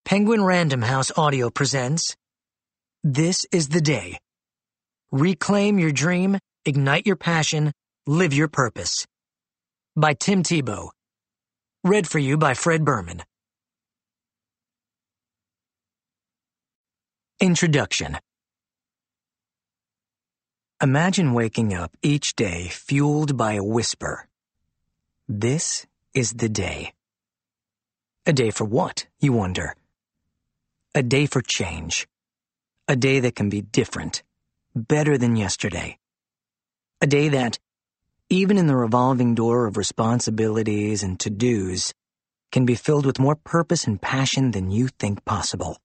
Penguin Random House Audio presents This is the Day. Reclaim your dream, ignite your passion, live your purpose. By Tim Tebow. Read for you by Fred Berman. Introduction. Imagine waking up each day fueled by a whisper. This is the day. A day for what, you wonder? A day for change. A day that can be different, better than yesterday. A day that, even in the revolving door of responsibilities and to-dos, can be filled with more purpose and passion than you think possible.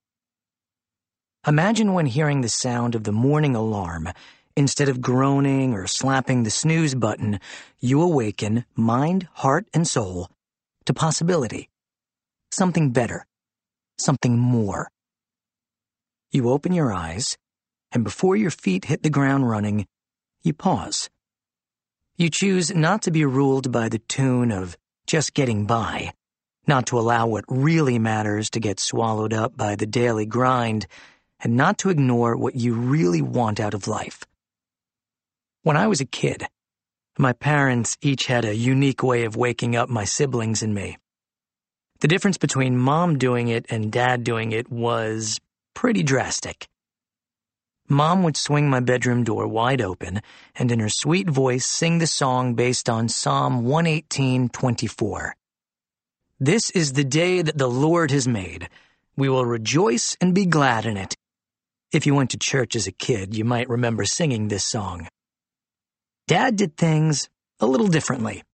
Imagine when hearing the sound of the morning alarm, instead of groaning or slapping the snooze button, you awaken mind, heart, and soul to possibility. Something better. Something more. You open your eyes, and before your feet hit the ground running, you pause. You choose not to be ruled by the tune of just getting by, not to allow what really matters to get swallowed up by the daily grind, and not to ignore what you really want out of life. When I was a kid, my parents each had a unique way of waking up my siblings and me. The difference between Mom doing it and Dad doing it was pretty drastic. Mom would swing my bedroom door wide open and in her sweet voice sing the song based on Psalm 118:24. This is the day that the Lord has made. We will rejoice and be glad in it. If you went to church as a kid, you might remember singing this song. Dad did things a little differently.